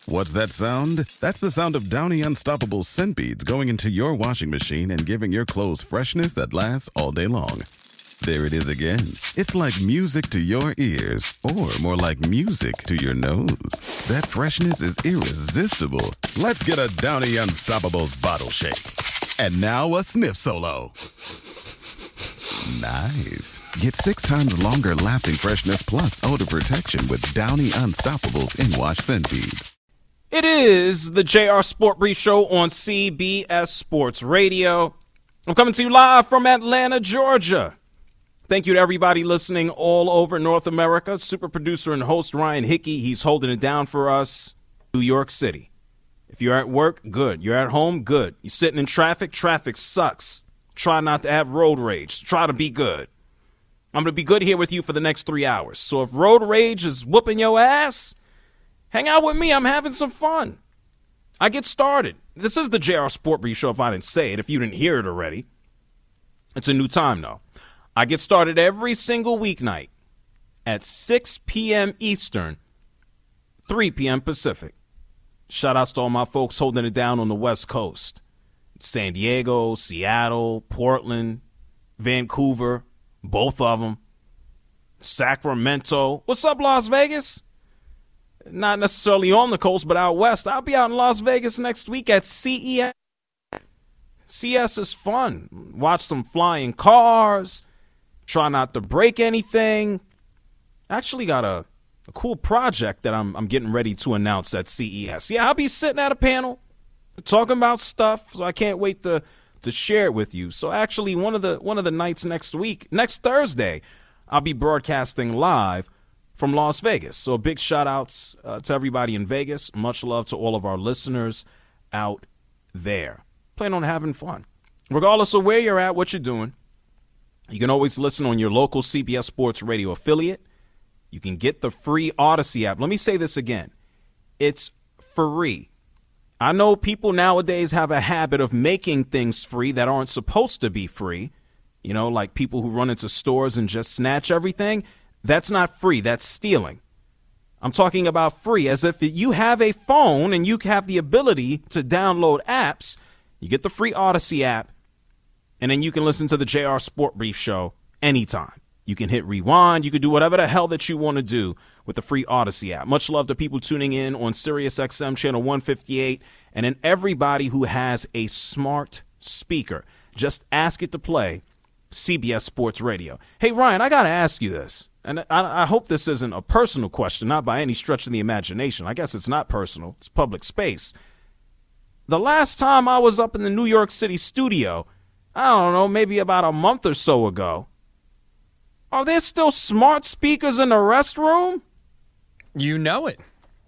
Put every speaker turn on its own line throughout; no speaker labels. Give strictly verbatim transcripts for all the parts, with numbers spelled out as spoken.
What's that sound? That's the sound of Downy Unstoppable scent beads going into your washing machine and giving your clothes freshness that lasts all day long. There it is again. It's like music to your ears, or more like music to your nose. That freshness is irresistible. Let's get a Downy Unstoppables bottle shake. And now a sniff solo. Nice. Get six times longer lasting freshness plus odor protection with Downy Unstoppables in-wash scent beads.
It is the J R Sport Brief Show on C B S Sports Radio. I'm coming to you live from Atlanta, Georgia. Thank you to everybody listening all over North America. Super producer and host Ryan Hickey, he's holding it down for us. New York City. If you're at work, good. You're at home, good. You're sitting in traffic, traffic sucks. Try not to have road rage. Try to be good. I'm going to be good here with you for the next three hours. So if road rage is whooping your ass, hang out with me. I'm having some fun. I get started. This is the J R Sport Brief Show if I didn't say it, if you didn't hear it already. It's a new time, though. I get started every single weeknight at six p.m. Eastern, three p.m. Pacific. Shout outs to all my folks holding it down on the West Coast. San Diego, Seattle, Portland, Vancouver, both of them. Sacramento. What's up, Las Vegas? Not necessarily on the coast, but out west. I'll be out in Las Vegas next week at C E S. C E S is fun. Watch some flying cars. Try not to break anything. Actually got a, a cool project that I'm, I'm getting ready to announce at C E S. Yeah, I'll be sitting at a panel talking about stuff, so I can't wait to to share it with you. So actually, one of the one of the nights next week, next Thursday, I'll be broadcasting live from Las Vegas. So big shout outs uh, to everybody in Vegas. Much love to all of our listeners out there. Plan on having fun. Regardless of where you're at, what you're doing, you can always listen on your local C B S Sports Radio affiliate. You can get the free Odyssey app. Let me say this again. It's free. I know people nowadays have a habit of making things free that aren't supposed to be free. You know, like people who run into stores and just snatch everything. That's not free. That's stealing. I'm talking about free as if you have a phone and you have the ability to download apps. You get the free Odyssey app, and then you can listen to the J R Sport Brief Show anytime. You can hit rewind. You can do whatever the hell that you want to do with the free Odyssey app. Much love to people tuning in on Sirius X M channel one fifty-eight, and then everybody who has a smart speaker. Just ask it to play C B S Sports Radio. Hey, Ryan, I got to ask you this, and I, I hope this isn't a personal question, not by any stretch of the imagination. I guess it's not personal. It's public space. The last time I was up in the New York City studio, I don't know, maybe about a month or so ago, are there still smart speakers in the restroom?
You know it.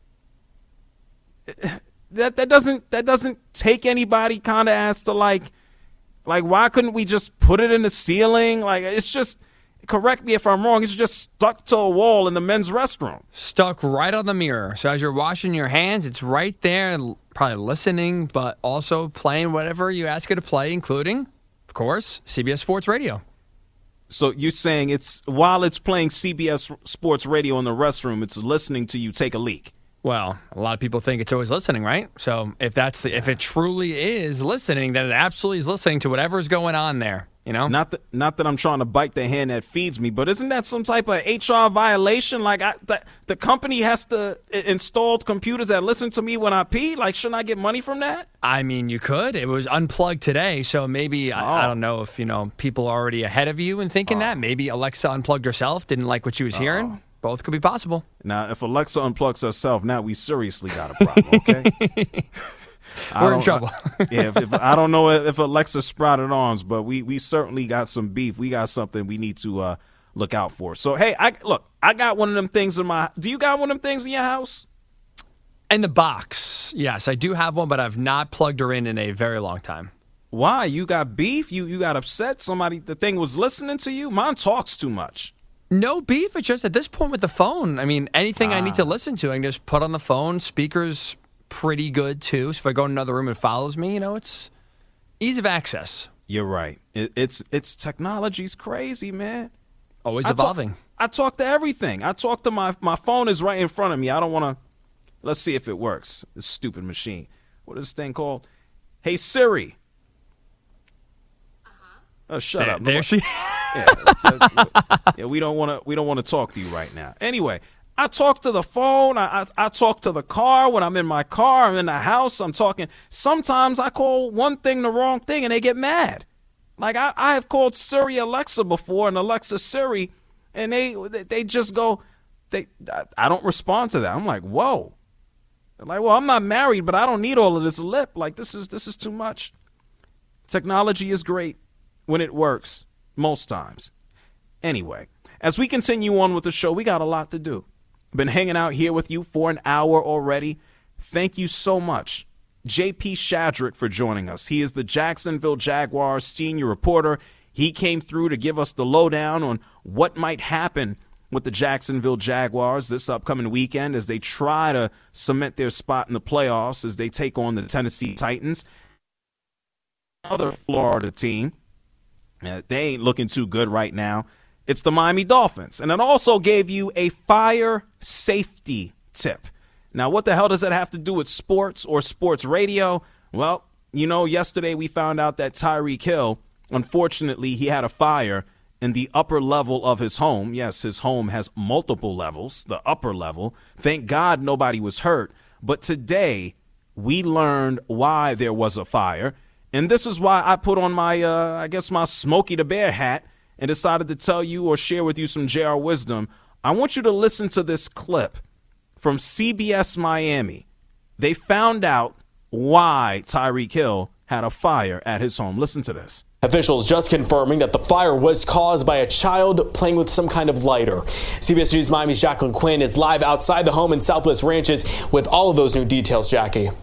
That that doesn't that doesn't take anybody kind of as to like, like why couldn't we just put it in the ceiling? Like it's just, correct me if I'm wrong, it's just stuck to a wall in the men's restroom.
Stuck right on the mirror. So as you're washing your hands, it's right there, probably listening, but also playing whatever you ask it to play, including, of course, C B S Sports Radio.
So you're saying it's while it's playing C B S Sports Radio in the restroom, it's listening to you take a leak.
Well, a lot of people think it's always listening, right? So if that's the, if it truly is listening, then it absolutely is listening to whatever's going on there. You know,
not that not that I'm trying to bite the hand that feeds me, but isn't that some type of H R violation? Like I, the, the company has to install computers that listen to me when I pee. Like, shouldn't I get money from that?
I mean, you could. It was unplugged today, so maybe oh. I, I don't know if you know people are already ahead of you in thinking oh. that. Maybe Alexa unplugged herself, didn't like what she was oh. hearing. Both could be possible.
Now, if Alexa unplugs herself, now we seriously got a problem. Okay.
We're in trouble.
I, yeah, if, if, I don't know if Alexa sprouted arms, but we, we certainly got some beef. We got something we need to uh, look out for. So, hey, I look, I got one of them things in my – do you got one of them things in your house?
In the box, yes. I do have one, but I've not plugged her in in a very long time.
Why? You got beef? You, you got upset? Somebody – the thing was listening to you? Mine talks too much.
No beef. It's just at this point with the phone, I mean, anything ah. I need to listen to, I can just put on the phone. Speakers – pretty good too. So if I go in another room and it follows me, you know, it's ease of access.
You're right. It, it's it's technology's crazy, man.
Always
I
evolving.
Talk, I talk to everything. I talk to my my phone is right in front of me. I don't want to Let's see if it works. This stupid machine. What is this thing called? Hey, Siri. Uh-huh. Oh, shut
there,
up.
There she.
Yeah, yeah, we don't want to. We don't want to talk to you right now. Anyway, I talk to the phone. I, I I talk to the car when I'm in my car. I'm in the house. I'm talking. Sometimes I call one thing the wrong thing and they get mad. Like I, I have called Siri Alexa before and Alexa Siri, and they they just go. They I don't respond to that. I'm like, whoa. They're like, well, I'm not married, but I don't need all of this lip. Like this is this is too much. Technology is great when it works. Most times. Anyway, as we continue on with the show, we got a lot to do. Been hanging out here with you for an hour already. Thank you so much, J P Shadrick, for joining us. He is the Jacksonville Jaguars senior reporter. He came through to give us the lowdown on what might happen with the Jacksonville Jaguars this upcoming weekend as they try to cement their spot in the playoffs as they take on the Tennessee Titans. Another Florida team. Uh, they ain't looking too good right now. It's the Miami Dolphins. And it also gave you a fire safety tip. Now, what the hell does that have to do with sports or sports radio? Well, you know, yesterday we found out that Tyreek Hill, unfortunately, he had a fire in the upper level of his home. Yes, his home has multiple levels, the upper level. Thank God nobody was hurt. But today we learned why there was a fire. And this is why I put on my, uh, I guess, my Smokey the Bear hat and decided to tell you or share with you some J R wisdom. I want you to listen to this clip from C B S Miami. They found out why Tyreek Hill had a fire at his home. Listen to this.
Officials just confirming that the fire was caused by a child playing with some kind of lighter. C B S News Miami's Jacqueline Quinn is live outside the home in Southwest Ranches with all of those new details, Jackie.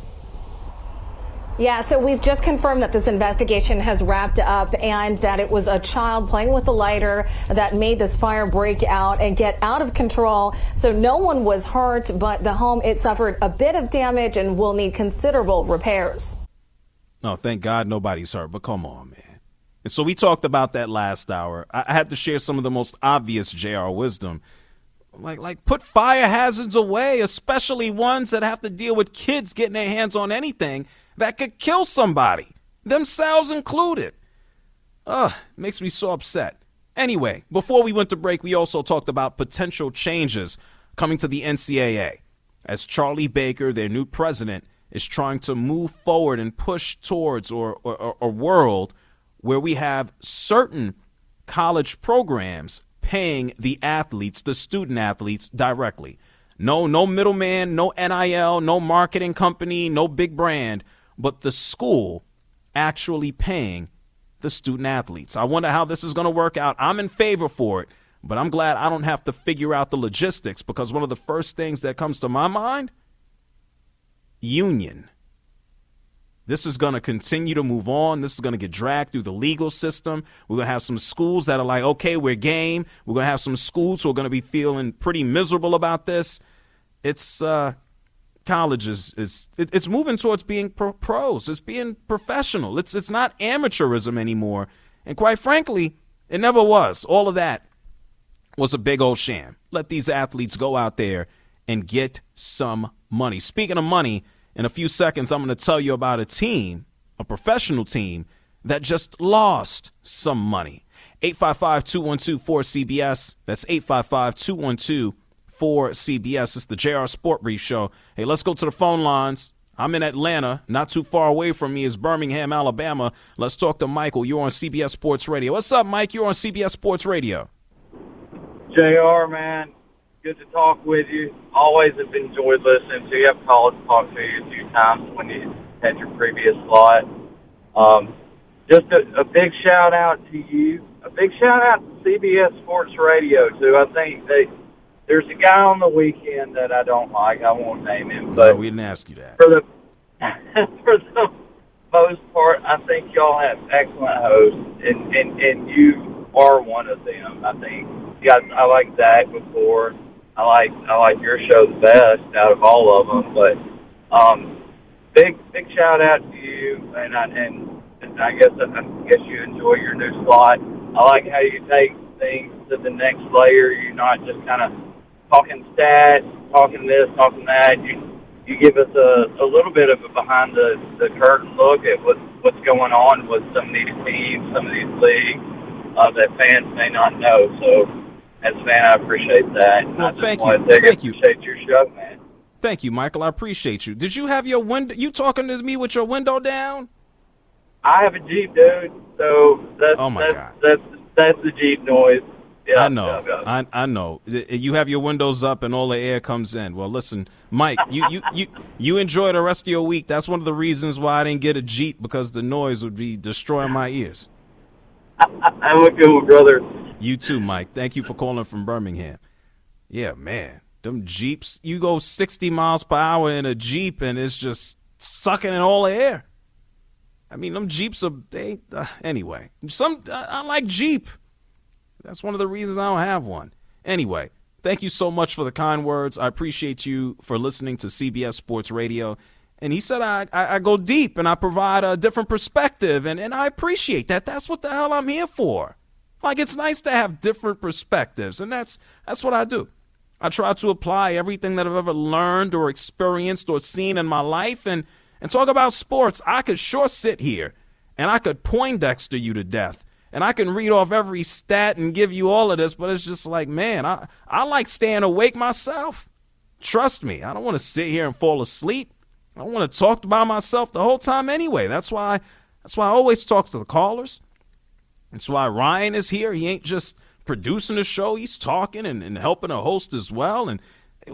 Yeah, so we've just confirmed that this investigation has wrapped up and that it was a child playing with a lighter that made this fire break out and get out of control. So no one was hurt, but the home, it suffered a bit of damage and will need considerable repairs.
No, thank God nobody's hurt, but come on, man. And so we talked about that last hour. I, I had to share some of the most obvious J R wisdom. Like, like put fire hazards away, especially ones that have to deal with kids getting their hands on anything that could kill somebody, themselves included. Ugh, makes me so upset. Anyway, before we went to break, we also talked about potential changes coming to the N C double A as Charlie Baker, their new president, is trying to move forward and push towards or, or, or a world where we have certain college programs paying the athletes, the student athletes, directly. No, no middleman, no N I L, no marketing company, no big brand, but the school actually paying the student athletes. I wonder how this is going to work out. I'm in favor for it, but I'm glad I don't have to figure out the logistics, because one of the first things that comes to my mind, union. This is going to continue to move on. This is going to get dragged through the legal system. We're going to have some schools that are like, okay, we're game. We're going to have some schools who are going to be feeling pretty miserable about this. It's uh, college is, is it, it's moving towards being pro- pros. It's being professional. It's it's not amateurism anymore. And quite frankly, it never was. All of that was a big old sham. Let these athletes go out there and get some money. Speaking of money, in a few seconds, I'm going to tell you about a team, a professional team, that just lost some money. eight five five, two one two, four C B S. That's eight five five, two one two, four C B S. It's the J R Sport Brief Show. Hey, let's go to the phone lines. I'm in Atlanta. Not too far away from me is Birmingham, Alabama. Let's talk to Michael. You're on C B S Sports Radio. What's up, Mike? You're on C B S Sports Radio.
J R, man. Good to talk with you. Always have enjoyed listening to you. I've called to talk to you a few times when you had your previous slot. Um, just a, a big shout out to you. A big shout out to C B S Sports Radio, too. I think they, there's a guy on the weekend that I don't like. I won't name him. But
no, we didn't ask you that.
For the, for the most part, I think y'all have excellent hosts, and, and, and you are one of them, I think. Yeah, I like Zach before. I like I like your show the best out of all of them, but um, big big shout out to you, and I, and, and I guess I guess you enjoy your new slot. I like how you take things to the next layer. You're not just kind of talking stats talking this, talking that. You you give us a, a little bit of a behind the, the curtain look at what what's going on with some of these teams, some of these leagues uh, that fans may not know. So, as a fan, I appreciate that.
Well,
I just
thank
want
you.
to say
Thank
I
you.
appreciate your show, man.
Thank you, Michael. I appreciate you. Did you have your window? You talking to me with your window down?
I have a Jeep, dude. So that's
Oh, my
that's,
God.
that's that's the Jeep noise. Yeah,
I know.
yeah, yeah.
I I know. You have your windows up and all the air comes in. Well, listen, Mike, you, you, you, you enjoy the rest of your week. That's one of the reasons why I didn't get a Jeep, because the noise would be destroying my ears.
I'm a good one, brother.
You too, Mike. Thank you for calling from Birmingham. Yeah, man. Them Jeeps, you go sixty miles per hour in a Jeep and it's just sucking in all the air. I mean, them Jeeps are, they, uh, anyway. Some I, I like Jeep. That's one of the reasons I don't have one. Anyway, thank you so much for the kind words. I appreciate you for listening to C B S Sports Radio. And he said I, I, I go deep and I provide a different perspective, and, and I appreciate that. That's what the hell I'm here for. Like, it's nice to have different perspectives, and that's that's what I do. I try to apply everything that I've ever learned or experienced or seen in my life and, and talk about sports. I could sure sit here and I could Poindexter you to death. And I can read off every stat and give you all of this, but it's just like, man, I, I like staying awake myself. Trust me, I don't want to sit here and fall asleep. I want to talk by myself the whole time anyway. That's why that's why I always talk to the callers. That's why Ryan is here. He ain't just producing the show. He's talking and, and helping a host as well. And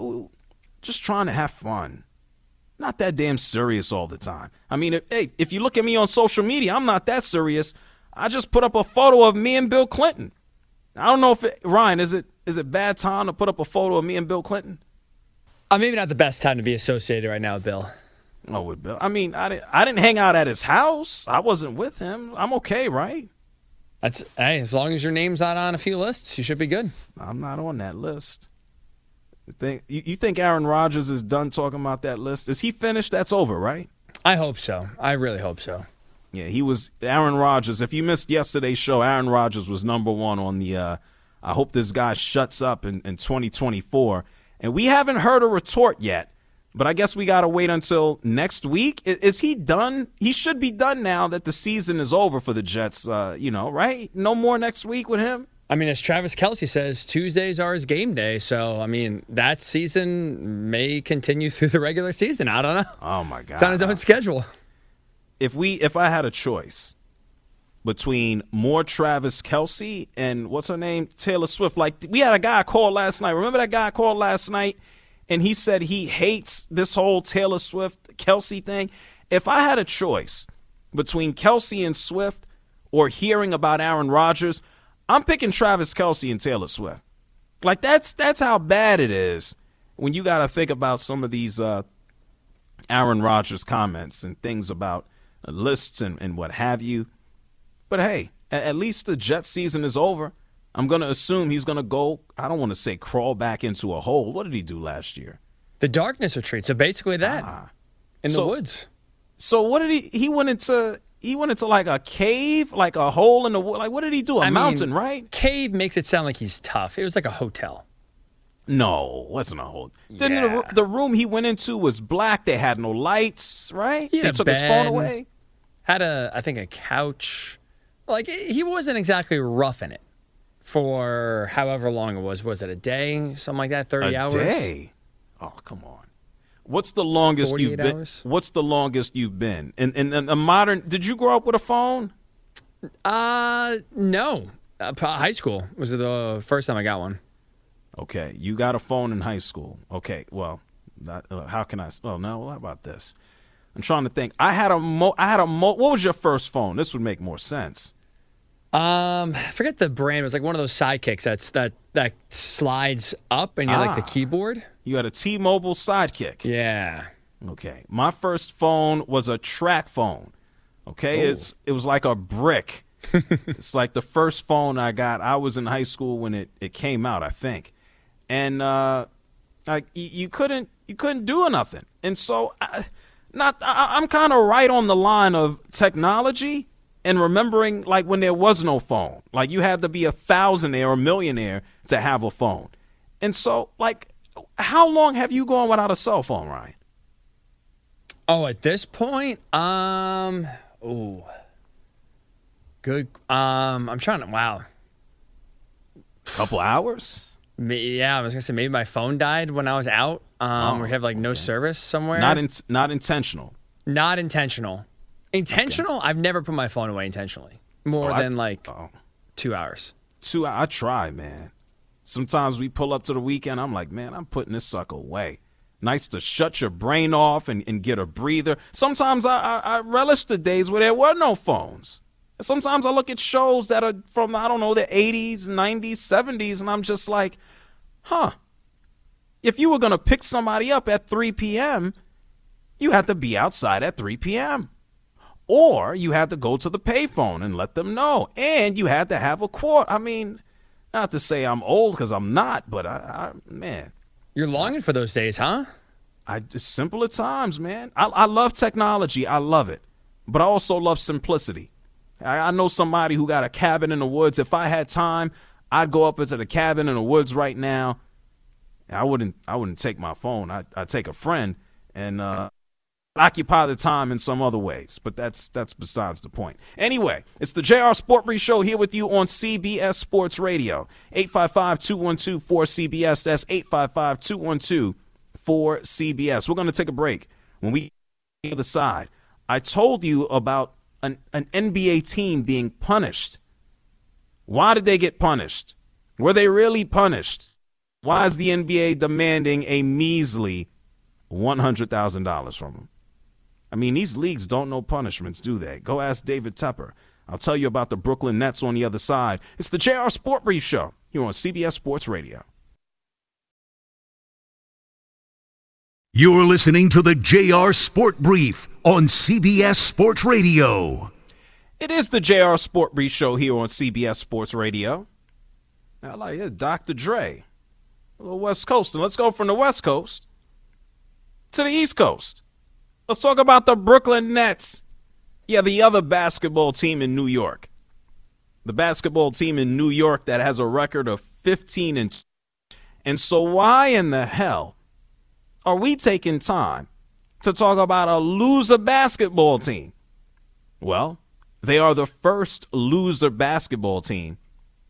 just trying to have fun. Not that damn serious all the time. I mean, if, hey, if you look at me on social media, I'm not that serious. I just put up a photo of me and Bill Clinton. I don't know if it, Ryan, is it is it bad time to put up a photo of me and Bill Clinton?
Uh, maybe not the best time to be associated right now with Bill.
Oh, with Bill. I mean, I didn't, I didn't hang out at his house. I wasn't with him. I'm okay, right?
That's hey, as long as your name's not on a few lists, you should be good.
I'm not on that list. You think, you, you think Aaron Rodgers is done talking about that list? Is he finished? That's over, right?
I hope so. I really hope so.
Yeah, he was Aaron Rodgers. If you missed yesterday's show, Aaron Rodgers was number one on the uh, I hope this guy shuts up in, in twenty twenty-four. And we haven't heard a retort yet, but I guess we got to wait until next week. Is, is he done? He should be done now that the season is over for the Jets, uh, you know, right? No more next week with him?
I mean, as Travis Kelce says, Tuesdays are his game day. So, I mean, that season may continue through the regular season. I don't know.
Oh, my God.
It's on his own schedule.
If we, if I had a choice between more Travis Kelce and what's her name, Taylor Swift, like we had a guy call last night. Remember that guy called last night, and he said he hates this whole Taylor Swift Kelce thing. If I had a choice between Kelce and Swift or hearing about Aaron Rodgers, I'm picking Travis Kelce and Taylor Swift. Like that's that's how bad it is when you got to think about some of these uh, Aaron Rodgers comments and things about lists and, and what have you. But hey, at, at least the Jets season is over. I'm going to assume he's going to go, I don't want to say crawl back into a hole. What did he do last year?
The darkness retreat. So basically that
Ah.
in
So-
the woods.
So what did he, he went into, he went into like a cave, like a hole in the wood. Like what did he do? A
I mean,
mountain, right?
Cave makes it sound like he's tough. It was like a hotel.
No, wasn't a hole. Didn't
Yeah.
the, the room he went into was black. They had no lights, right?
He had
They
a
took his phone
bed.
away.
Had a, I think, a couch. Like, he wasn't exactly rough in it for however long it was. Was it a day? Something like that? thirty
a
hours?
day? Oh, come on. What's the longest you've
forty-eight
been?
hours?
What's the longest you've been? In, in, in a modern, did you grow up with a phone?
Uh, no. Uh, pro- high school was the first time I got one.
Okay, you got a phone in high school. Okay, well, that, uh, how can I? Well, no. What about this? I'm trying to think. I had a mo. I had a mo. What was your first phone? This would make more sense.
Um, I forget the brand. It was like one of those sidekicks that's that that slides up and you like the
Ah.
keyboard.
You had a T-Mobile Sidekick.
Yeah.
Okay, my first phone was a track phone. Okay,
Ooh.
it's it was like a brick. It's like the first phone I got. I was in high school when it, it came out, I think, and uh, like you, you couldn't you couldn't do nothing. And so, I, not I, I'm kind of right on the line of technology and remembering like when there was no phone. Like you had to be a thousandaire or millionaire to have a phone. And so, like How long have you gone without a cell phone, Ryan?
Oh, at this point, um, ooh, good. Um, I'm trying to. Wow,
couple hours.
Me, yeah, I was gonna say maybe my phone died when I was out. Um,
Oh,
or have like no
okay.
service somewhere.
Not in, not intentional.
Not intentional. Intentional. I've never put my phone away intentionally. More
Oh, I-
than like
Oh.
two hours.
Two, I try, man. Sometimes we pull up to the weekend. I'm like, man, I'm putting this sucker away. Nice to shut your brain off and, and get a breather. Sometimes I, I, I relish the days where there were no phones. Sometimes I look at shows that are from, I don't know, the eighties, nineties, seventies, and I'm just like, huh. If you were going to pick somebody up at three p.m., you had to be outside at three p.m. Or you had to go to the payphone and let them know. And you had to have a quart. I mean, not to say I'm old because I'm not, but, I, I man.
You're longing for those days, huh?
I just simple at times, man. I, I love technology. I love it. But I also love simplicity. I, I know somebody who got a cabin in the woods. If I had time, I'd go up into the cabin in the woods right now. I wouldn't I wouldn't take my phone. I'd, I'd take a friend and uh, occupy the time in some other ways. But that's that's besides the point. Anyway, it's the J R Sport Brief Show here with you on C B S Sports Radio. eight five five, two one two, four C B S. That's eight five five, two one two, four C B S. We're going to take a break. When we get to the other side, I told you about an, an N B A team being punished. Why did they get punished? Were they really punished? Why is the N B A demanding a measly one hundred thousand dollars from them? I mean, these leagues don't know punishments, do they? Go ask David Tepper. I'll tell you about the Brooklyn Nets on the other side. It's the J R Sport Brief Show here on C B S Sports Radio.
You're listening to the J R Sport Brief on C B S Sports Radio.
It is the J R Sport Brief Show here on C B S Sports Radio. I like it, Doctor Dre. A little West Coast. And let's go from the West Coast to the East Coast. Let's talk about the Brooklyn Nets. Yeah, the other basketball team in New York. The basketball team in New York that has a record of fifteen and two. And so why in the hell are we taking time to talk about a loser basketball team? Well, they are the first loser basketball team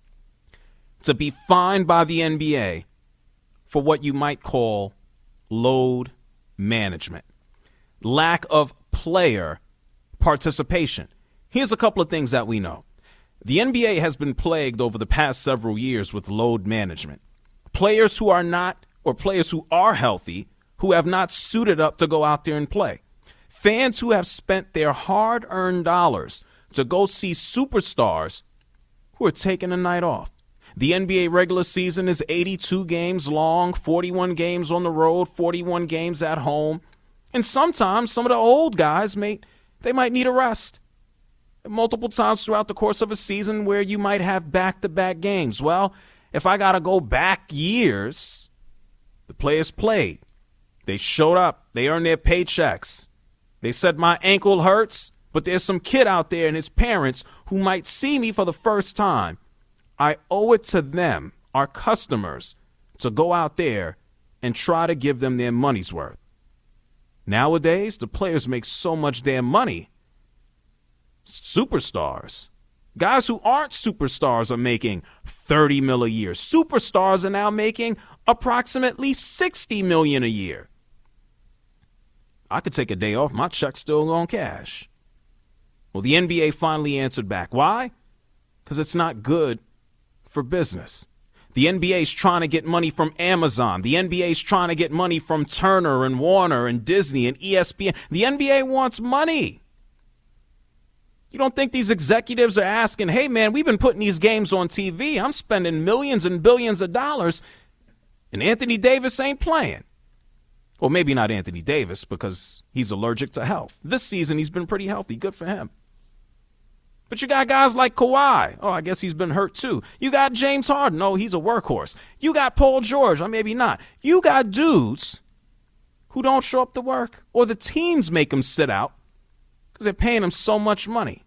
to be fined by the N B A for what you might call load management, lack of player participation. Here's a couple of things that we know. The N B A has been plagued over the past several years with load management. Players who are not, or players who are healthy, who have not suited up to go out there and play. Fans who have spent their hard-earned dollars to go see superstars who are taking a night off. The N B A regular season is eighty-two games long, forty-one games on the road, forty-one games at home. And sometimes some of the old guys, may, they might need a rest. Multiple times throughout the course of a season where you might have back-to-back games. Well, if I got to go back years, the players played. They showed up. They earned their paychecks. They said, my ankle hurts, but there's some kid out there and his parents who might see me for the first time. I owe it to them, our customers, to go out there and try to give them their money's worth. Nowadays, the players make so much damn money. Superstars, guys who aren't superstars, are making thirty mil a year. Superstars are now making approximately sixty million a year. I could take a day off. My check's still on cash. Well, the N B A finally answered back. Why? Because it's not good for business. The N B A's trying to get money from Amazon. The N B A's trying to get money from Turner and Warner and Disney and E S P N. The N B A wants money. You don't think these executives are asking, hey, man, we've been putting these games on T V. I'm spending millions and billions of dollars, and Anthony Davis ain't playing. Well, maybe not Anthony Davis because he's allergic to health. This season, he's been pretty healthy. Good for him. But you got guys like Kawhi. Oh, I guess he's been hurt too. You got James Harden. Oh, he's a workhorse. You got Paul George. Or maybe not. You got dudes who don't show up to work, or the teams make them sit out because they're paying them so much money.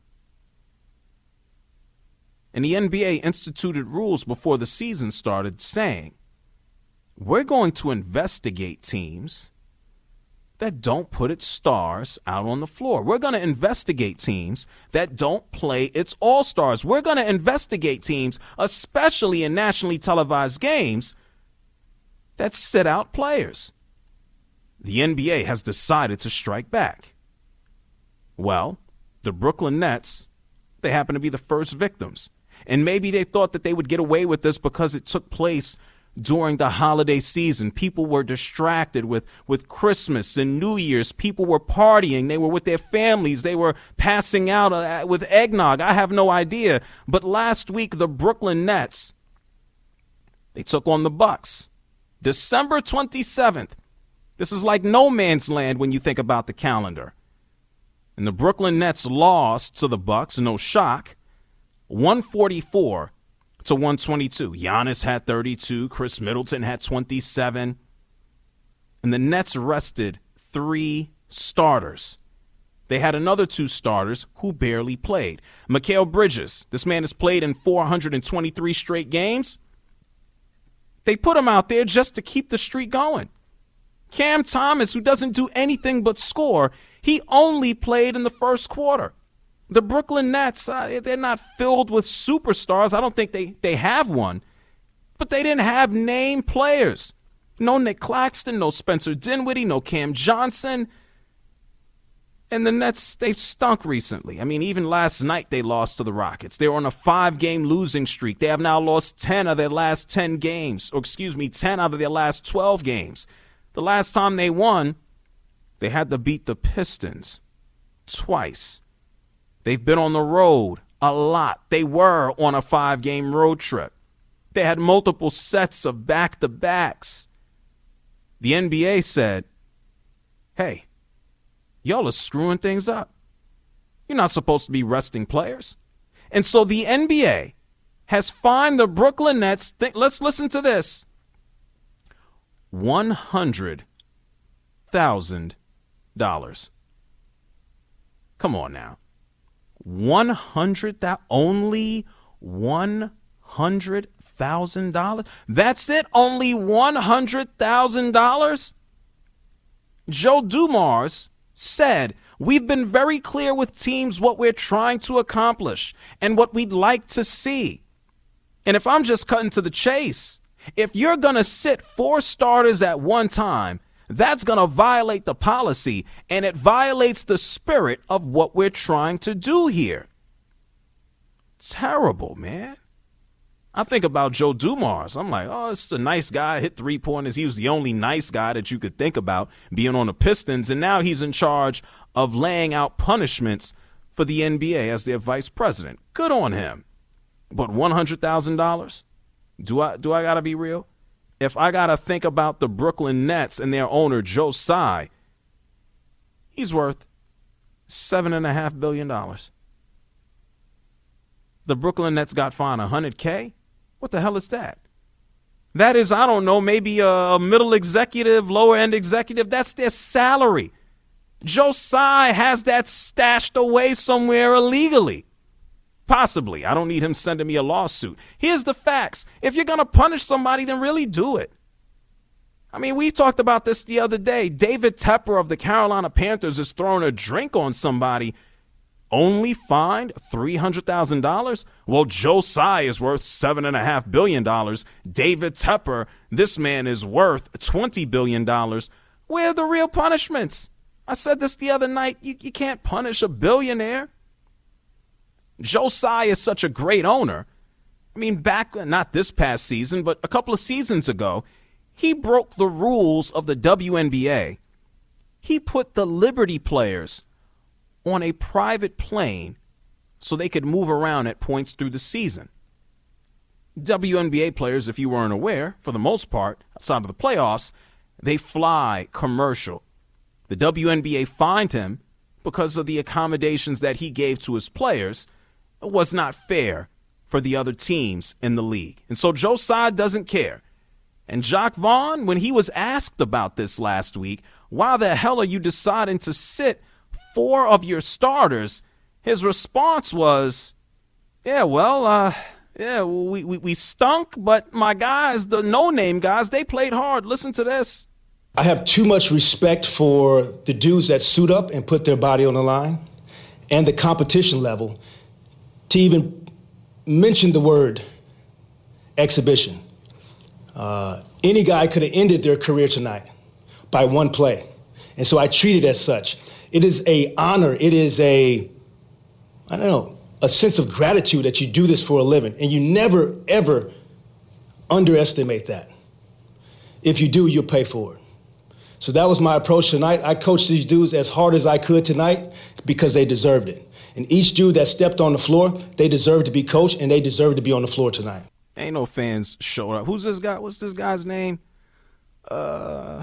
And the N B A instituted rules before the season started saying, we're going to investigate teams that don't put its stars out on the floor. We're going to investigate teams that don't play its all-stars. We're going to investigate teams, especially in nationally televised games, that sit out players. The N B A has decided to strike back. Well, the Brooklyn Nets, they happen to be the first victims. And maybe they thought that they would get away with this because it took place during the holiday season. People were distracted with, with Christmas and New Year's. People were partying. They were with their families. They were passing out uh, with eggnog. I have no idea. But last week, the Brooklyn Nets, they took on the Bucks. December twenty-seventh. This is like no man's land when you think about the calendar. And the Brooklyn Nets lost to the Bucks, no shock, one forty-four to one twenty-two. Giannis had thirty-two. Chris Middleton had twenty-seven. And the Nets rested three starters. They had another two starters who barely played. Mikal Bridges, this man has played in four hundred twenty-three straight games. They put him out there just to keep the streak going. Cam Thomas, who doesn't do anything but score, he only played in the first quarter. The Brooklyn Nets, uh, they're not filled with superstars. I don't think they, they have one. But they didn't have name players. No Nick Claxton, no Spencer Dinwiddie, no Cam Johnson. And the Nets, they've stunk recently. I mean, even last night they lost to the Rockets. They were on a five-game losing streak. They have now lost ten of their last ten games. Or excuse me, ten out of their last twelve games. The last time they won, they had to beat the Pistons twice. They've been on the road a lot. They were on a five-game road trip. They had multiple sets of back-to-backs. The N B A said, hey, y'all are screwing things up. You're not supposed to be resting players. And so the N B A has fined the Brooklyn Nets, th- let's listen to this, one hundred thousand dollars. Come on now. one hundred thousand dollars, only one hundred thousand dollars? That's it? Only one hundred thousand dollars? Joe Dumars said, we've been very clear with teams what we're trying to accomplish and what we'd like to see. And if I'm just cutting to the chase, if you're going to sit four starters at one time, that's going to violate the policy, and it violates the spirit of what we're trying to do here. Terrible, man. I think about Joe Dumars. I'm like, oh, it's a nice guy, hit three-pointers. He was the only nice guy that you could think about being on the Pistons, and now he's in charge of laying out punishments for the N B A as their vice president. Good on him. But one hundred thousand dollars? Do I, do I got to be real? If I got to think about the Brooklyn Nets and their owner, Joe Tsai, he's worth seven point five billion dollars. The Brooklyn Nets got fined one hundred K? What the hell is that? That is, I don't know, maybe a middle executive, lower end executive. That's their salary. Joe Tsai has that stashed away somewhere illegally. Possibly. I don't need him sending me a lawsuit. Here's the facts. If you're going to punish somebody, then really do it. I mean, we talked about this the other day. David Tepper of the Carolina Panthers is throwing a drink on somebody. Only fined three hundred thousand dollars? Well, Joe Tsai is worth seven point five billion dollars. David Tepper, this man is worth twenty billion dollars. Where are the real punishments? I said this the other night. You, you can't punish a billionaire. Joe Tsai is such a great owner. I mean, back, not this past season, but a couple of seasons ago, he broke the rules of the W N B A. He put the Liberty players on a private plane so they could move around at points through the season. W N B A players, if you weren't aware, for the most part, outside of the playoffs, they fly commercial. The W N B A fined him because of the accommodations that he gave to his players. It was not fair for the other teams in the league. And so Joe Tsai doesn't care. And Jacques Vaughn, when he was asked about this last week, why the hell are you deciding to sit four of your starters? His response was, yeah, well, uh, Yeah, we, we, we stunk, but my guys, the no-name guys, they played hard. Listen to this.
I have too much respect for the dudes that suit up and put their body on the line and the competition level to even mention the word exhibition. Uh, any guy could have ended their career tonight by one play. And so I treat it as such. It is a honor. It is a, I don't know, a sense of gratitude that you do this for a living. And you never, ever underestimate that. If you do, you'll pay for it. So that was my approach tonight. I coached these dudes as hard as I could tonight because they deserved it. And each dude that stepped on the floor, they deserved to be coached, and they deserved to be on the floor tonight.
Ain't no fans showed up. Who's this guy? What's this guy's name? Uh,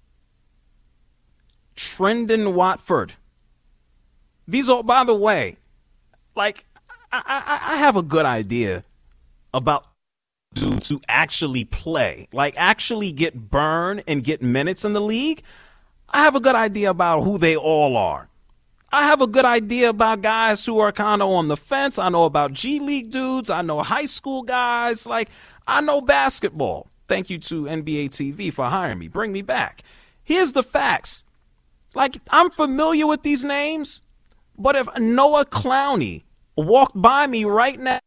Trendon Watford. These are, by the way, like, I, I, I have a good idea about dudes who actually play, like actually get burned and get minutes in the league. I have a good idea about who they all are. I have a good idea about guys who are kind of on the fence. I know about G League dudes. I know high school guys. Like, I know basketball. Thank you to N B A T V for hiring me. Bring me back. Here's the facts. Like, I'm familiar with these names, but if Noah Clowney walked by me right now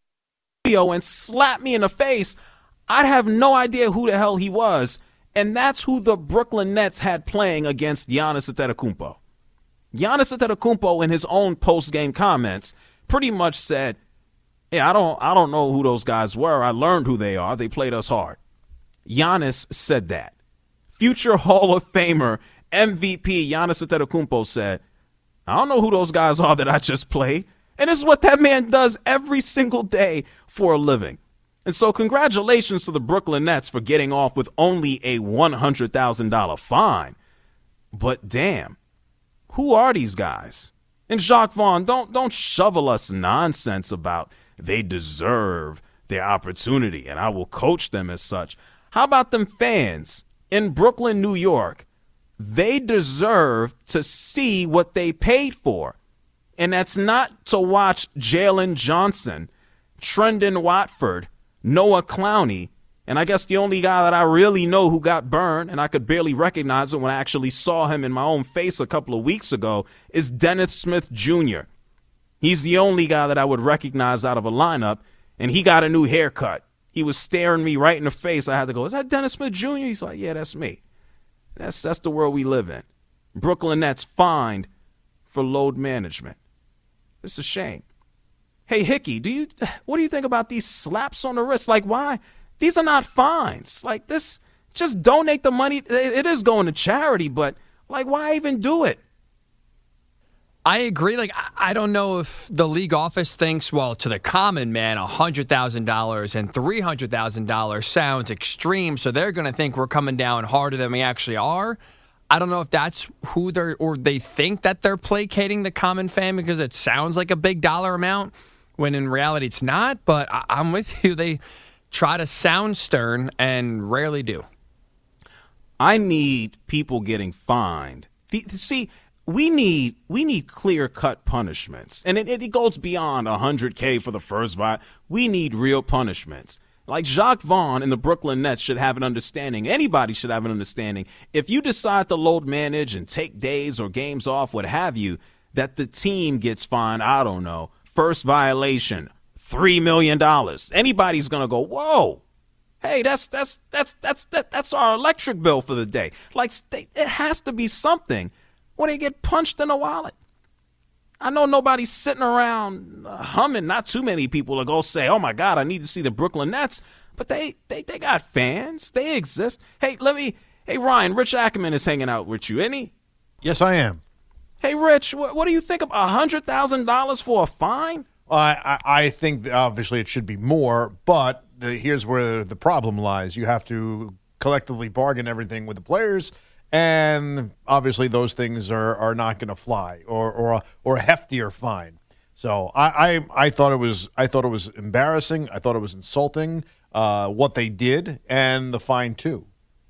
and slapped me in the face, I'd have no idea who the hell he was. And that's who the Brooklyn Nets had playing against Giannis Antetokounmpo. Giannis Antetokounmpo, in his own post-game comments, pretty much said, yeah, I don't I don't know who those guys were. I learned who they are. They played us hard. Giannis said that. Future Hall of Famer, M V P Giannis Antetokounmpo said, I don't know who those guys are that I just played. And this is what that man does every single day for a living. And so congratulations to the Brooklyn Nets for getting off with only a one hundred thousand dollars fine. But damn, who are these guys? And Jacques Vaughn, don't don't shovel us nonsense about they deserve their opportunity and I will coach them as such. How about them fans in Brooklyn, New York? They deserve to see what they paid for. And that's not to watch Jalen Johnson, Trendon Watford, Noah Clowney, and I guess the only guy that I really know who got burned, and I could barely recognize him when I actually saw him in my own face a couple of weeks ago, is Dennis Smith Junior He's the only guy that I would recognize out of a lineup, and he got a new haircut. He was staring me right in the face. I had to go, is that Dennis Smith Junior? He's like, yeah, that's me. That's, that's the world we live in. Brooklyn Nets fined for load management. It's a shame. Hey, Hickey, do you what do you think about these slaps on the wrist? Like, why? These are not fines. Like, this, just donate the money. It, it is going to charity, but, like, why even do it?
I agree. Like, I don't know if the league office thinks, well, to the common man, one hundred thousand dollars and three hundred thousand dollars sounds extreme, so they're going to think we're coming down harder than we actually are. I don't know if that's who they're, or they think that they're placating the common fan because it sounds like a big dollar amount when in reality it's not. But I, I'm with you. They try to sound stern and rarely do.
I need people getting fined. The, see, we need we need clear-cut punishments. And it, it goes beyond one hundred K for the first violation. We need real punishments. Like Jacques Vaughn and the Brooklyn Nets should have an understanding. Anybody should have an understanding. If you decide to load manage and take days or games off, what have you, that the team gets fined, I don't know, first violation, three million dollars. Anybody's going to go, whoa, hey, that's that's that's that's that, that's our electric bill for the day. Like, it has to be something when they get punched in the wallet. I know nobody's sitting around humming. Not too many people will go say, oh, my God, I need to see the Brooklyn Nets. But they, they, they got fans. They exist. Hey, let me – hey, Ryan, Rich Ackerman is hanging out with you, isn't he?
Yes, I am.
Hey, Rich, what, what do you think of one hundred thousand dollars for a fine?
I, I, I think that obviously it should be more, but the, here's where the problem lies. You have to collectively bargain everything with the players. And obviously those things are, are not going to fly, or or a, or a heftier fine. So I, I I thought it was I thought it was embarrassing. I thought it was insulting uh, what they did, and the fine too.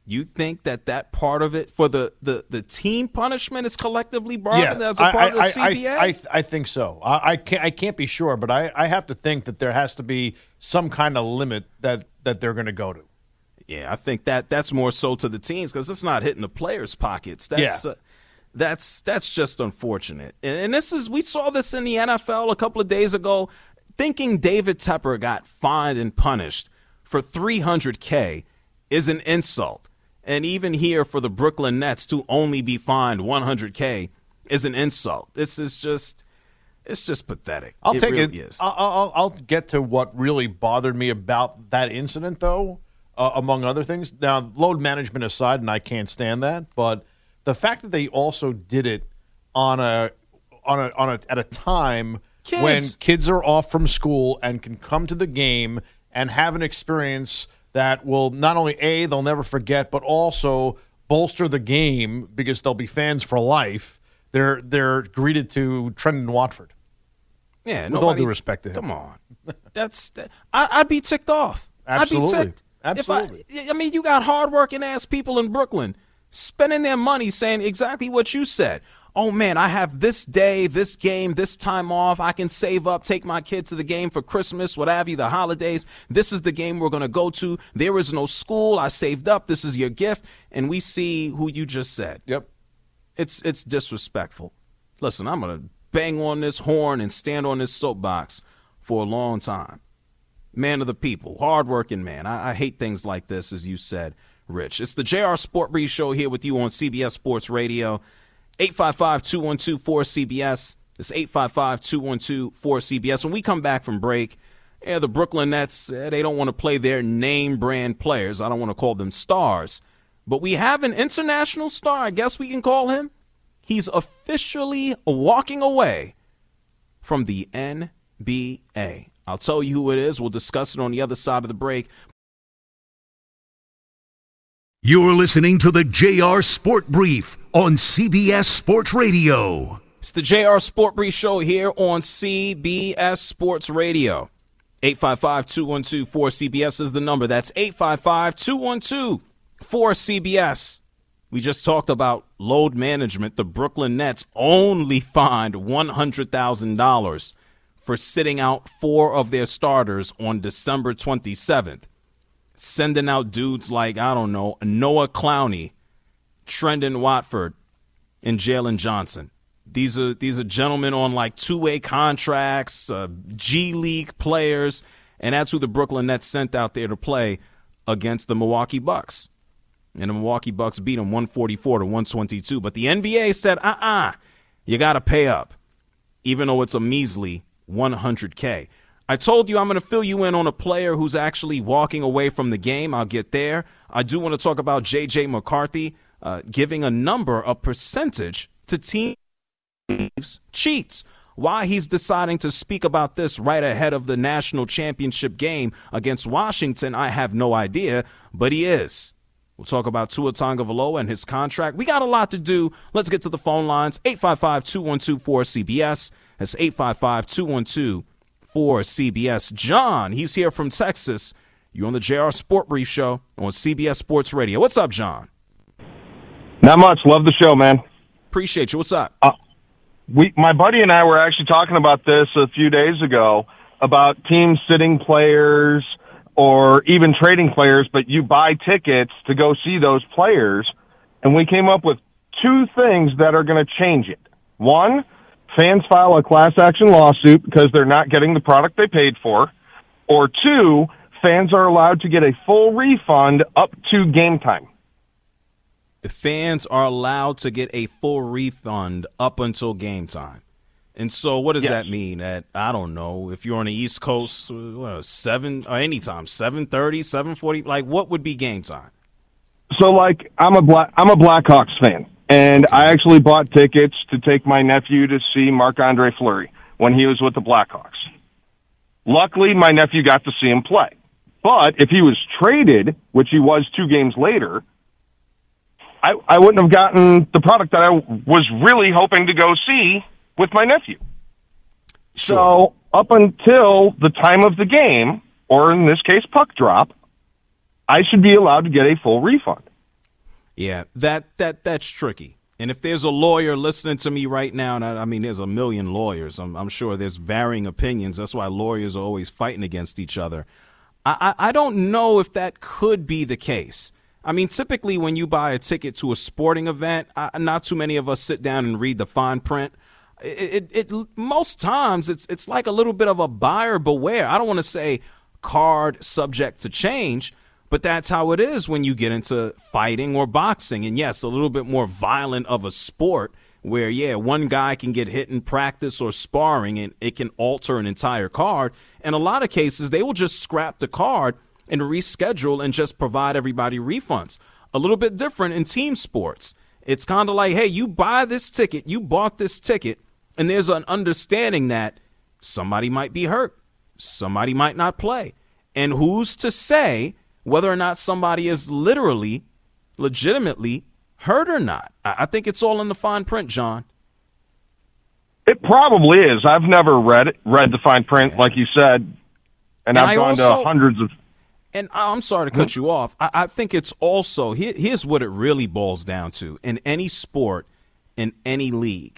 You think that that part of it for the, the, the team punishment is collectively bargained
Yeah,
as a part
I,
of the
I,
C B A?
I, I, I think so. I, I can't I can't be sure, but I, I have to think that there has to be some kind of limit that, that they're going to go to.
Yeah, I think that that's more so to the teams because it's not hitting the players' pockets. That's
Yeah.
uh, that's that's just unfortunate. And, and this is we saw this in the N F L a couple of days ago. Thinking David Tepper got fined and punished for three hundred K is an insult. And even here for the Brooklyn Nets to only be fined one hundred K is an insult. This is just, it's just pathetic.
I'll
it
take
really
it.
Is.
I'll, I'll, I'll get to what really bothered me about that incident, though, uh, among other things. Now, load management aside, and I can't stand that, but the fact that they also did it on a on a on a at a time
Kids.
when kids are off from school and can come to the game and have an experience that will not only, A, they'll never forget, but also bolster the game because they'll be fans for life. They're they're greeted to Trendon Watford.
Yeah,
with
nobody,
all due respect to him.
Come on, that's that, I, I'd be ticked off.
Absolutely.
I'd be ticked.
Absolutely.
If I, I mean, you got hardworking ass people in Brooklyn spending their money saying exactly what you said. Oh, man, I have this day, this game, this time off. I can save up, take my kid to the game for Christmas, what have you, the holidays. This is the game we're going to go to. There is no school. I saved up. This is your gift. And we see who you just said.
Yep.
It's it's disrespectful. Listen, I'm going to bang on this horn and stand on this soapbox for a long time. Man of the people, hardworking man. I, I hate things like this, as you said, Rich. It's the J R Sport Brief Show here with you on C B S Sports Radio. eight five five, two one two, four C B S. It's eight five five, two one two, four C B S. When we come back from break, yeah, the Brooklyn Nets, eh, they don't want to play their name brand players. I don't want to call them stars. But we have an international star, I guess we can call him. He's officially walking away from the N B A. I'll tell you who it is. We'll discuss it on the other side of the break.
You're listening to the J R Sport Brief on C B S Sports Radio.
It's the J R Sport Brief Show here on C B S Sports Radio. eight five five, two one two, four C B S is the number. That's eight five five, two one two, four C B S. We just talked about load management. The Brooklyn Nets only fined one hundred thousand dollars for sitting out four of their starters on December twenty-seventh. Sending out dudes like, I don't know, Noah Clowney, Trendon Watford, and Jalen Johnson. These are these are gentlemen on like two-way contracts, uh, G League players, and that's who the Brooklyn Nets sent out there to play against the Milwaukee Bucks. And the Milwaukee Bucks beat them one forty-four to one twenty-two. But the N B A said, uh-uh, you got to pay up, even though it's a measly one hundred K. I told you I'm going to fill you in on a player who's actually walking away from the game. I'll get there. I do want to talk about J J McCarthy uh, giving a number, a percentage to teams cheats. Why he's deciding to speak about this right ahead of the national championship game against Washington, I have no idea, but he is. We'll talk about Tua Tagovailoa and his contract. We got a lot to do. Let's get to the phone lines. eight five five, two one two, four C B S. That's eight five five, two one two, four C B S. John, he's here from Texas. You're on the J R Sport Brief Show on C B S Sports Radio. What's up, John?
Not much. Love the show, man.
Appreciate you. What's up?
Uh, we, my buddy and I were actually talking about this a few days ago about teams sitting players or even trading players, but you buy tickets to go see those players. And we came up with two things that are going to change it. One, fans file a class action lawsuit because they're not getting the product they paid for. Or two, fans are allowed to get a full refund up to game time.
Fans are allowed to get a full refund up until game time. And so what does
yes.
that mean? At, I don't know, if you're on the East Coast, what, seven or anytime, seven thirty, seven forty, like what would be game time?
So like I'm a Black I'm a Blackhawks fan, and I actually bought tickets to take my nephew to see Marc-Andre Fleury when he was with the Blackhawks. Luckily, my nephew got to see him play. But if he was traded, which he was two games later, I, I wouldn't have gotten the product that I was really hoping to go see with my nephew.
Sure.
So up until the time of the game, or in this case, puck drop, I should be allowed to get a full refund.
Yeah, that that that's tricky. And if there's a lawyer listening to me right now, and I, I mean, there's a million lawyers. I'm, I'm sure there's varying opinions. That's why lawyers are always fighting against each other. I, I, I don't know if that could be the case. I mean, typically when you buy a ticket to a sporting event, I, not too many of us sit down and read the fine print. It, it, it most times it's it's like a little bit of a buyer beware. I don't want to say card subject to change, but that's how it is when you get into fighting or boxing. And yes, a little bit more violent of a sport where, yeah, one guy can get hit in practice or sparring and it can alter an entire card. In a lot of cases, they will just scrap the card and reschedule and just provide everybody refunds. A little bit different in team sports. It's kind of like, hey, you buy this ticket, you bought this ticket, and there's an understanding that somebody might be hurt, somebody might not play. And who's to say whether or not somebody is literally, legitimately hurt or not? I think it's all in the fine print, John.
It probably is. I've never read it, read the fine print, like you said, and,
and
I've
I
gone
also,
to hundreds of.
And I'm sorry to cut mm-hmm. you off. I, I think it's also, here, here's what it really boils down to in any sport, in any league.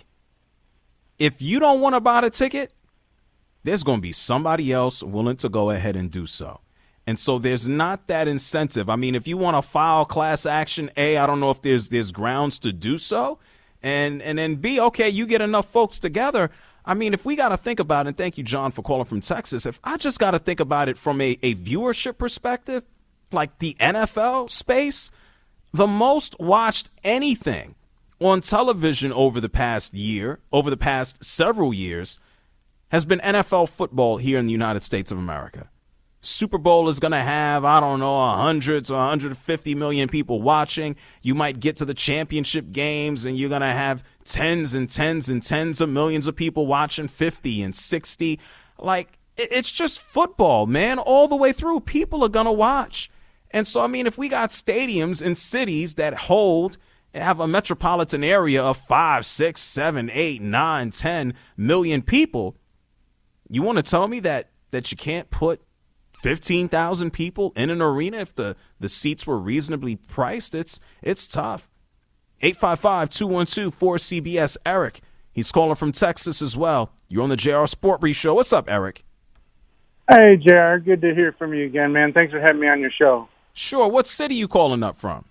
If you don't want to buy the ticket, there's going to be somebody else willing to go ahead and do so. And so there's not that incentive. I mean, if you want to file class action, A, I don't know if there's there's grounds to do so. And and then B, okay, you get enough folks together. I mean, if we got to think about it, and thank you, John, for calling from Texas. If I just got to think about it from a, a viewership perspective, like the N F L space, the most watched anything on television over the past year, over the past several years, has been N F L football here in the United States of America. Super Bowl is going to have, I don't know, one hundred to one hundred fifty million people watching. You might get to the championship games and you're going to have tens and tens and tens of millions of people watching, fifty and sixty. Like, it's just football, man, all the way through. People are going to watch. And so, I mean, if we got stadiums in cities that hold and have a metropolitan area of five, six, seven, eight, nine, ten million people, you want to tell me that that you can't put fifteen thousand people in an arena if the, the seats were reasonably priced? It's it's tough. eight five five, two one two, four C B S. Eric, he's calling from Texas as well. You're on the J R Sport Brief Show. What's up, Eric?
Hey, J R. Good to hear from you again, man. Thanks for having me on your show.
Sure. What city you calling up from?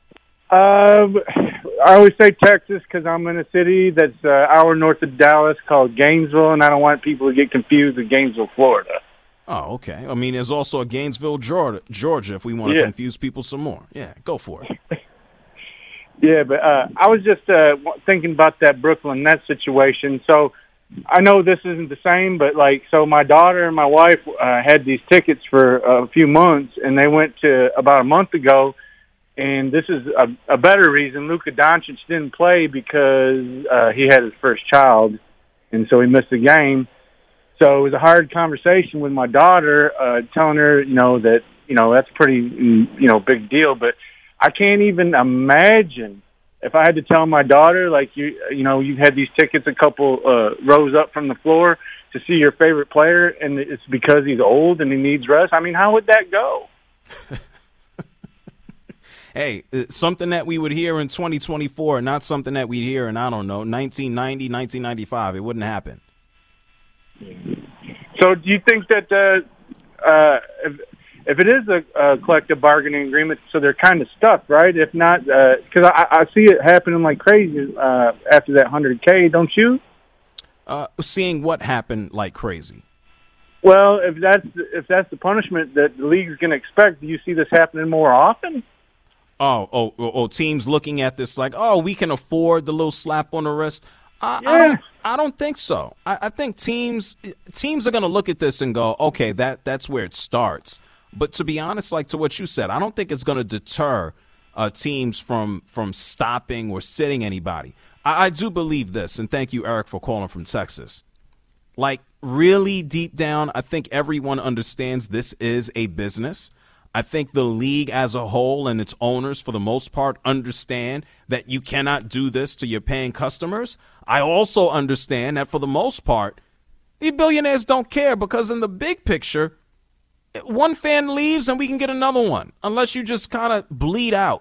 Uh, I always say Texas because I'm in a city that's an uh, hour north of Dallas called Gainesville, and I don't want people to get confused with Gainesville, Florida.
Oh, okay. I mean, there's also a Gainesville, Georgia, Georgia if we want to
yeah.
confuse people some more. Yeah, go for it.
yeah, but uh, I was just uh, thinking about that Brooklyn Nets situation. So I know this isn't the same, but, like, so my daughter and my wife uh, had these tickets for a few months, and they went to about a month ago, and this is a, a better reason. Luka Doncic didn't play because uh, he had his first child, and so he missed the game. So it was a hard conversation with my daughter, uh, telling her, you know, that, you know, that's pretty, you know, big deal. But I can't even imagine if I had to tell my daughter, like, you you know, you had these tickets a couple uh, rows up from the floor to see your favorite player, and it's because he's old and he needs rest. I mean, how would that go?
Hey, it's something that we would hear in twenty twenty-four, not something that we'd hear in, I don't know, nineteen ninety, nineteen ninety-five. It wouldn't happen.
So do you think that uh, uh, if, if it is a, a collective bargaining agreement, so they're kind of stuck, right? If not, because uh, I, I see it happening like crazy uh, after that one hundred K, don't you?
Uh, seeing what happened like crazy.
Well, if that's if that's the punishment that the league is going to expect, do you see this happening more often?
Oh, oh, oh, oh, teams looking at this like, oh, we can afford the little slap on the wrist. I,
yeah.
I don't. I don't think so. I, I think teams teams are going to look at this and go, okay, that that's where it starts. But to be honest, like to what you said, I don't think it's going to deter uh, teams from from stopping or sitting anybody. I, I do believe this, and thank you, Eric, for calling from Texas. Like, really deep down, I think everyone understands this is a business. I think the league as a whole and its owners, for the most part, understand that you cannot do this to your paying customers. I also understand that for the most part, the billionaires don't care because in the big picture, one fan leaves and we can get another one, unless you just kind of bleed out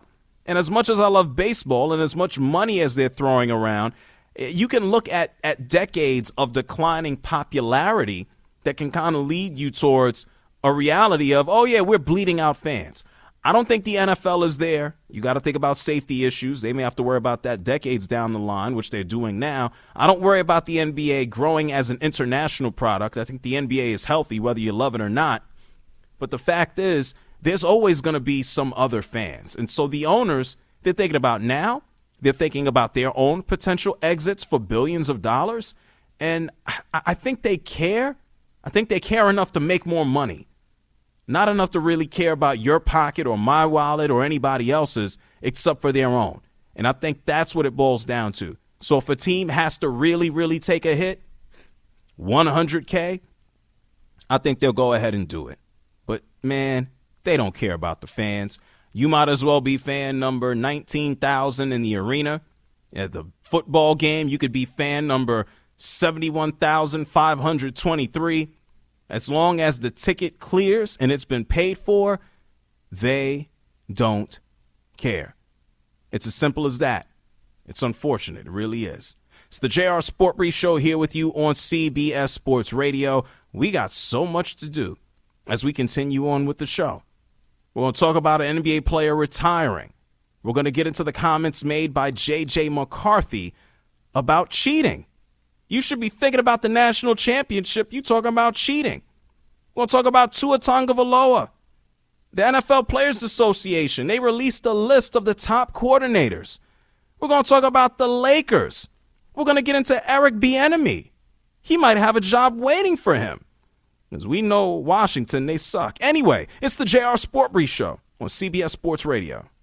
And as much as I love baseball and as much money as they're throwing around, you can look at, at decades of declining popularity that can kind of lead you towards a reality of, oh, yeah, we're bleeding out fans. I don't think the N F L is there. You got to think about safety issues. They may have to worry about that decades down the line, which they're doing now. I don't worry about the N B A growing as an international product. I think the N B A is healthy, whether you love it or not. But the fact is, there's always going to be some other fans. And so the owners, they're thinking about now. They're thinking about their own potential exits for billions of dollars. And I think they care. I think they care enough to make more money. Not enough to really care about your pocket or my wallet or anybody else's except for their own. And I think that's what it boils down to. So if a team has to really, really take a hit, one hundred K, I think they'll go ahead and do it. But, man, they don't care about the fans. You might as well be fan number nineteen thousand in the arena. At the football game, you could be fan number seventy-one thousand five hundred twenty-three. As long as the ticket clears and it's been paid for, they don't care. It's as simple as that. It's unfortunate. It really is. It's the J R Sport Brief Show here with you on C B S Sports Radio. We got so much to do as we continue on with the show. We're going to talk about an N B A player retiring. We're going to get into the comments made by J J McCarthy about cheating. You should be thinking about the national championship. You talking about cheating. We're going to talk about Tua Tagovailoa. The N F L Players Association, they released a list of the top coordinators. We're going to talk about the Lakers. We're going to get into Eric Bieniemy. He might have a job waiting for him. As we know, Washington, they suck. Anyway, it's the J R Sport Brief Show on C B S Sports Radio.